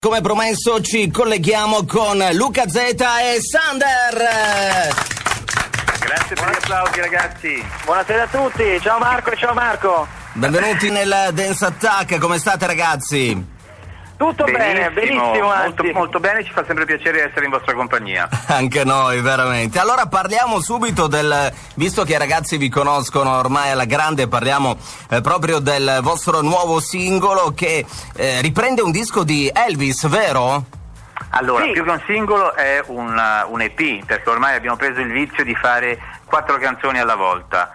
Come promesso ci colleghiamo con Luca Z e Sander. Grazie per gli applausi, ragazzi. Buonasera a tutti, ciao Marco e ciao Marco. Benvenuti nel Dance Attack, come state ragazzi? Tutto bene, benissimo, anzi. Molto bene, ci fa sempre piacere essere in vostra compagnia. Anche noi, veramente. Allora parliamo subito visto che i ragazzi vi conoscono ormai alla grande, parliamo proprio del vostro nuovo singolo che riprende un disco di Elvis, vero? Allora, sì. Più che un singolo è un EP, perché ormai abbiamo preso il vizio di fare 4 canzoni alla volta.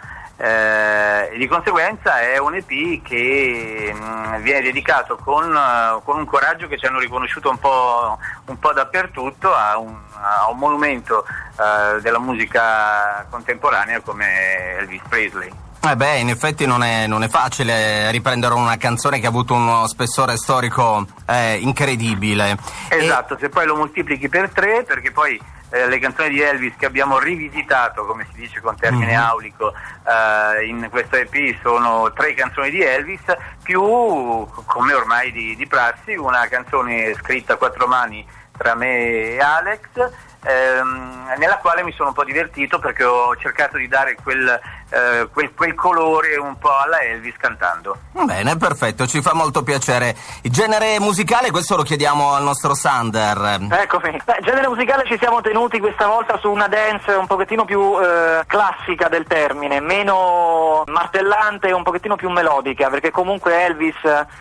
Di conseguenza è un EP che viene dedicato con un coraggio che ci hanno riconosciuto un po' dappertutto a un monumento della musica contemporanea come Elvis Presley. In effetti non è facile riprendere una canzone che ha avuto uno spessore storico incredibile. Esatto, se poi lo moltiplichi per 3, perché poi le canzoni di Elvis che abbiamo rivisitato, come si dice con termine aulico, in questo EP sono 3 canzoni di Elvis, più, come ormai di prassi, una canzone scritta a 4 mani tra me e Alex, nella quale mi sono un po' divertito perché ho cercato di dare quel colore un po' alla Elvis cantando. Bene, perfetto, ci fa molto piacere. Il genere musicale, questo lo chiediamo al nostro Sander. Eccomi. Genere musicale ci siamo tenuti questa volta su una dance un pochettino più classica del termine, meno martellante e un pochettino più melodica, perché comunque Elvis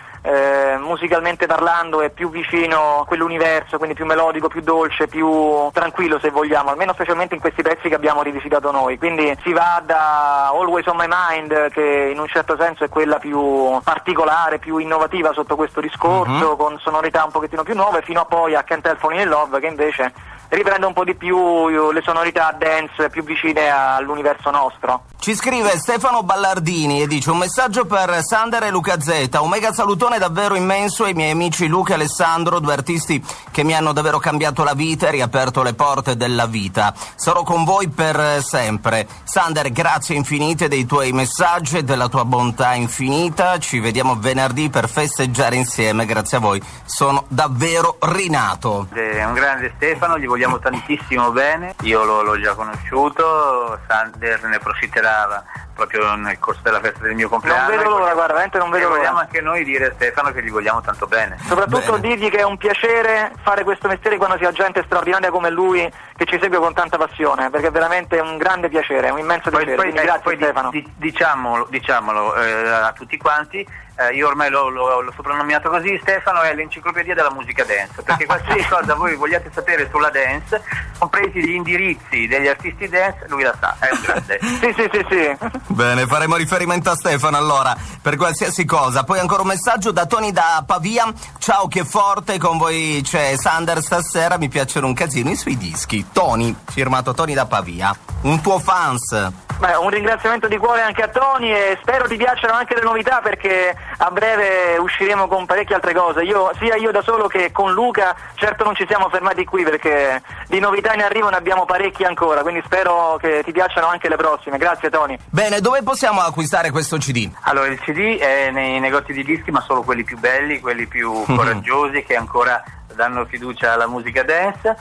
musicalmente parlando è più vicino a quell'universo, quindi più melodico, più dolce, più tranquillo se vogliamo, almeno specialmente in questi pezzi che abbiamo rivisitato noi. Quindi si va da Always on My Mind, che in un certo senso è quella più particolare, più innovativa sotto questo discorso, con sonorità un pochettino più nuove, fino a poi a Can't Help Falling in Love, che invece riprende un po' di più le sonorità dance più vicine all'universo nostro. Ci scrive Stefano Ballardini e dice: un messaggio per Sander e Luca Z, un mega salutone davvero immenso ai miei amici Luca e Alessandro, 2 artisti che mi hanno davvero cambiato la vita e riaperto le porte della vita. Sarò con voi per sempre. Sander, grazie infinite dei tuoi messaggi e della tua bontà infinita. Ci vediamo venerdì per festeggiare insieme. Grazie a voi, sono davvero rinato. È un grande Stefano, gli vogliamo tantissimo bene. Io l'ho già conosciuto, Sander ne approfitterà proprio nel corso della festa del mio compleanno. Non vedo l'ora, guarda, veramente non vedo l'ora. Vogliamo anche noi dire a Stefano che gli vogliamo tanto bene. Soprattutto dirgli che è un piacere fare questo mestiere quando si ha gente straordinaria come lui che ci segue con tanta passione, perché è veramente un grande piacere, un immenso piacere. Quindi grazie Stefano. Diciamolo a tutti quanti, io ormai l'ho soprannominato così: Stefano è l'enciclopedia della musica dance, perché qualsiasi cosa voi vogliate sapere sulla dance, compresi gli indirizzi degli artisti dance, lui la sa, è un grande. Sì. Bene, faremo riferimento a Stefano allora per qualsiasi cosa. Poi ancora un messaggio da Tony da Pavia: ciao, che forte, con voi c'è Sander stasera, mi piacciono un casino i suoi dischi. Tony, firmato Tony da Pavia, un tuo fans. Un ringraziamento di cuore anche a Tony, e spero ti piacciono anche le novità, perché a breve usciremo con parecchie altre cose, sia io da solo che con Luca. Certo non ci siamo fermati qui, perché di novità in arrivo ne abbiamo parecchie ancora, quindi spero che ti piacciono anche le prossime. Grazie Tony. Bene, dove possiamo acquistare questo CD? Allora, il CD è nei negozi di dischi, ma solo quelli più belli, quelli più coraggiosi, che ancora danno fiducia alla musica dance.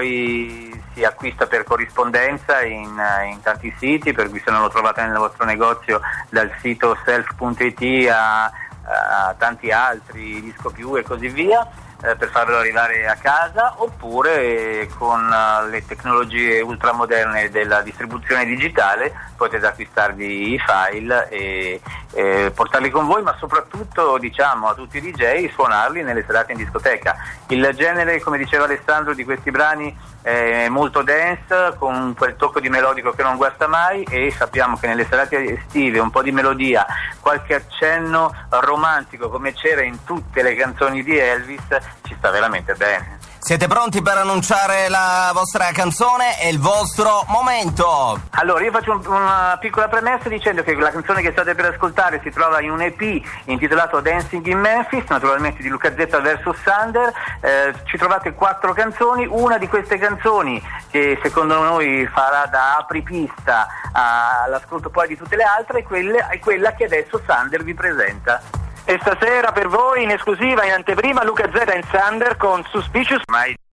Poi si acquista per corrispondenza in tanti siti, per cui se non lo trovate nel vostro negozio, dal sito self.it a tanti altri, Disco Più e così via, per farlo arrivare a casa, oppure con le tecnologie ultramoderne della distribuzione digitale potete acquistarvi i file e portarli con voi, ma soprattutto, diciamo, a tutti i DJ suonarli nelle serate in discoteca. Il genere, come diceva Alessandro, di questi brani è molto dance, con quel tocco di melodico che non guasta mai, e sappiamo che nelle serate estive un po' di melodia, qualche accenno romantico, come c'era in tutte le canzoni di Elvis, ci sta veramente bene. Siete pronti per annunciare la vostra canzone e il vostro momento? Allora, io faccio una piccola premessa dicendo che la canzone che state per ascoltare si trova in un EP intitolato Dancing in Memphis, naturalmente di Luca Z vs Sander. Ci trovate 4 canzoni. Una di queste canzoni, che secondo noi farà da apripista all'ascolto poi di tutte le altre, è quella che adesso Sander vi presenta. E stasera per voi in esclusiva, in anteprima, Luca Z and Sander con Suspicious. Mai